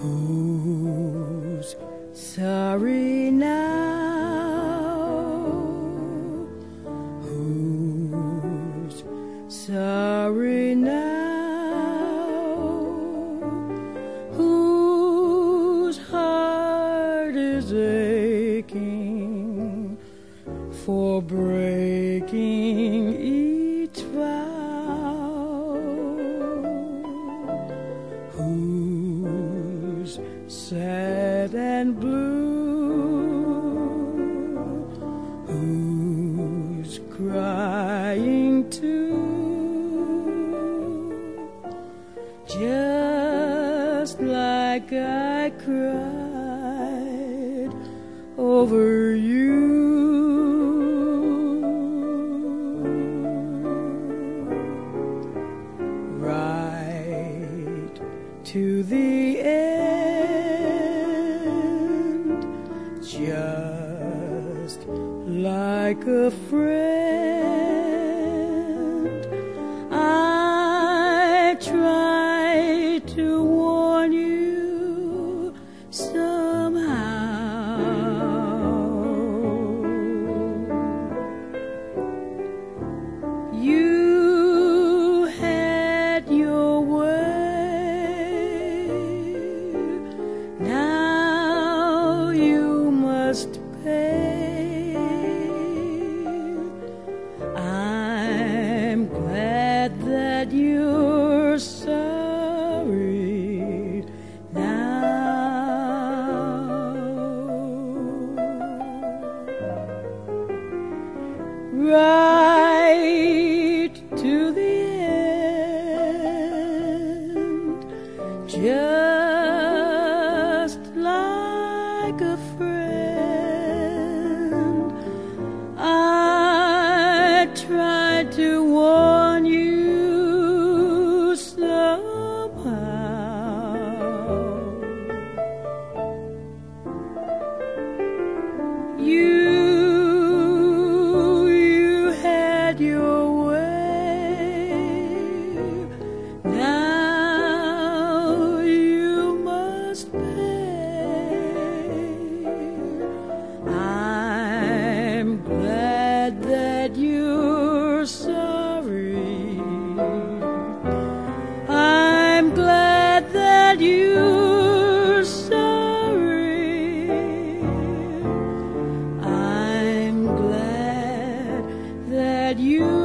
Who's sorry now? Who's sorry now? Whose heart is aching for breaking each vow? Who's sad and blue? Who's crying too? Just like I cried over you. Right to the end, just like a friend, I tried to warn you somehow. You had your way, now you must pay. I'm glad that you're sorry now. Right to the end, just like a friend, I tried to warn you somehow. You had your way, now you must pay. I'm glad that you're sorry. I'm glad that you're sorry. I'm glad that you